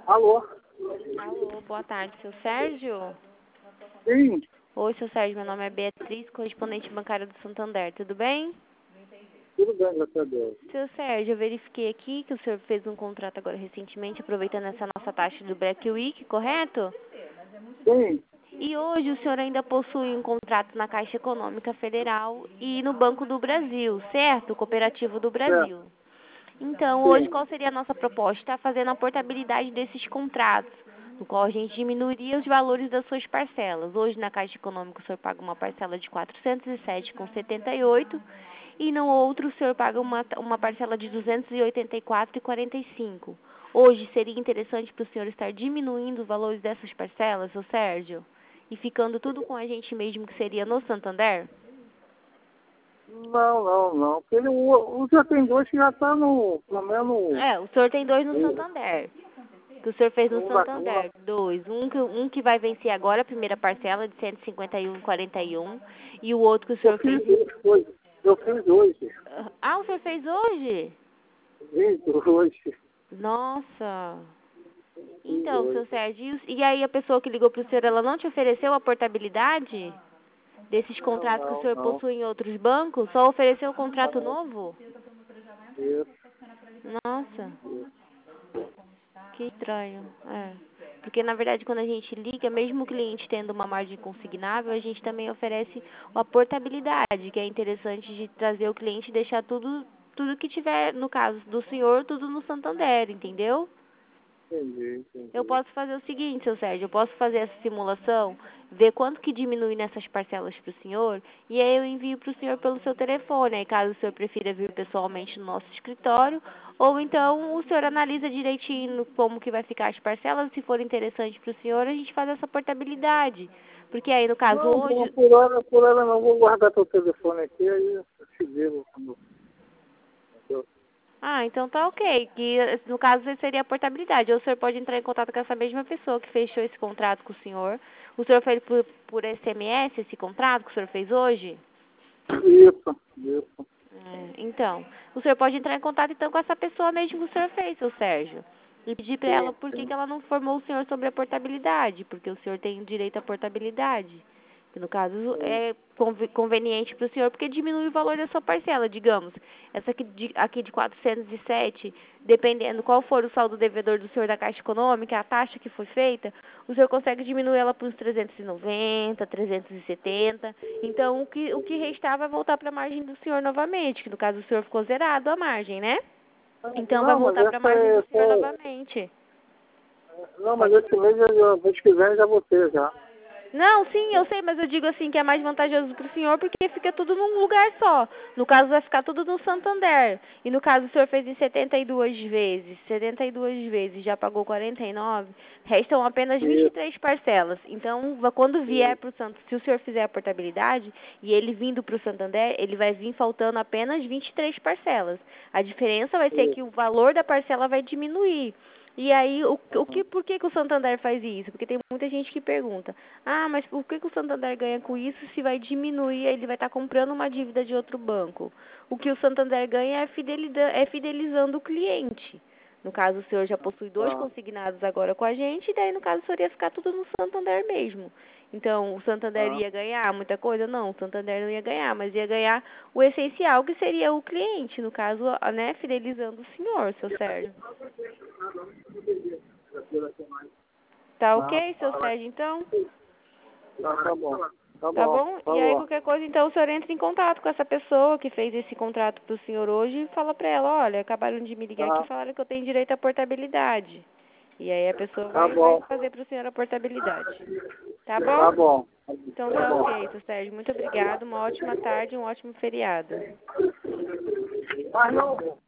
Alô? Alô, boa tarde, seu Sérgio? Sim, Oi, seu Sérgio, meu nome é Beatriz, correspondente bancária do Santander, tudo bem? tudo bem, graças a Deus. Seu Sérgio, eu verifiquei aqui que o senhor fez um contrato agora recentemente, aproveitando essa nossa taxa do Black Week, correto? Sim, E hoje o senhor ainda possui um contrato na Caixa Econômica Federal e no Banco do Brasil, certo? Cooperativo do certo, Brasil. Então, hoje sim. qual seria a nossa proposta? Fazendo a portabilidade desses contratos, no qual a gente diminuiria os valores das suas parcelas. Hoje na Caixa Econômica o senhor paga uma parcela de R$ 407,78 e no outro o senhor paga uma parcela de R$ 284,45. Hoje seria interessante para o senhor estar diminuindo os valores dessas parcelas, seu Sérgio? E ficando tudo com a gente mesmo, que seria no Santander? Não. Porque o já tem dois que já está no, pelo menos, É, o senhor tem dois no Santander. Que o senhor fez no uma, Santander. Dois. Um que vai vencer agora, a primeira parcela de 151,41. E o outro que o eu senhor fiz fez... hoje. Eu fiz hoje. Ah, o senhor fez hoje? Fiz hoje. Nossa. Fiz Então, seu hoje. Sérgio, e aí a pessoa que ligou pro senhor, ela não te ofereceu a portabilidade desses contratos que o senhor Não. possui em outros bancos? Só ofereceu o contrato novo? Isso, Nossa. isso. Que estranho, é. Porque, na verdade, quando a gente liga, mesmo o cliente tendo uma margem consignável, a gente também oferece a portabilidade, que é interessante de trazer o cliente e deixar tudo que tiver, no caso do senhor, tudo no Santander, entendeu? Eu Entendi. posso fazer o seguinte, seu Sérgio, eu posso fazer essa simulação, ver quanto que diminui nessas parcelas para o senhor, e aí eu envio para o senhor pelo seu telefone, aí caso o senhor prefira vir pessoalmente no nosso escritório, ou então o senhor analisa direitinho como que vai ficar as parcelas, se for interessante para o senhor, a gente faz essa portabilidade. Porque aí, no caso, Não, hoje, por hora não. Vou guardar teu telefone aqui, aí eu te digo quando eu... ah, então tá ok, que no caso seria a portabilidade. Ou o senhor pode entrar em contato com essa mesma pessoa que fechou esse contrato com o senhor. O senhor fez por SMS esse contrato que o senhor fez hoje? Isso. Então, o senhor pode entrar em contato então com essa pessoa mesmo que o senhor fez, seu Sérgio. E pedir para ela por que Sim. que ela não informou o senhor sobre a portabilidade, porque o senhor tem direito à portabilidade. Que no caso Sim. é conveniente para o senhor, porque diminui o valor da sua parcela, digamos. Essa aqui de 407, dependendo qual for o saldo devedor do senhor da Caixa Econômica, a taxa que foi feita, o senhor consegue diminuir ela para uns 390, 370. Então, o que restar vai voltar para a margem do senhor novamente, que no caso o senhor ficou zerado a margem, né? Então, vai Não, mas voltar para a essa margem do é senhor só... novamente. Não, mas Pode esse mês, mês que vem, já vou ter, já. Não, sim, eu sei, mas eu digo assim que é mais vantajoso para o senhor porque fica tudo num lugar só. No caso, vai ficar tudo no Santander. E no caso, o senhor fez em 72 vezes, já pagou 49, restam apenas vinte e Isso, três parcelas. Então, quando vier isso. para o Santander, se o senhor fizer a portabilidade e ele vindo para o Santander, ele vai vir faltando apenas 23 parcelas. A diferença vai ser que o valor da parcela vai diminuir. E aí, por que o Santander faz isso? Porque tem muita gente que pergunta, ah, mas por que o Santander ganha com isso se vai diminuir, ele vai estar comprando uma dívida de outro banco? O que o Santander ganha é fidelizando o cliente. No caso, o senhor já possui dois Ah, consignados agora com a gente, e daí, no caso, o senhor ia ficar tudo no Santander mesmo. Então, o Santander ah. ia ganhar muita coisa? Não, o Santander não ia ganhar, mas ia ganhar o essencial, que seria o cliente, no caso, né, fidelizando o senhor, seu Sérgio. Tá Ah, ok, seu Sérgio, então? tá bom. Tá Tá bom, bom? tá E aí, bom. qualquer coisa, então, o senhor entra em contato com essa pessoa que fez esse contrato pro senhor hoje e fala pra ela, olha, acabaram de me ligar aqui e Tá, falaram que eu tenho direito à portabilidade. E aí a pessoa tá vai bom. fazer pro senhor a portabilidade. Tá bom? Tá bom. Então Tá tá bom. ok, seu Sérgio. Muito obrigado, uma ótima tarde, um ótimo feriado. Mas não...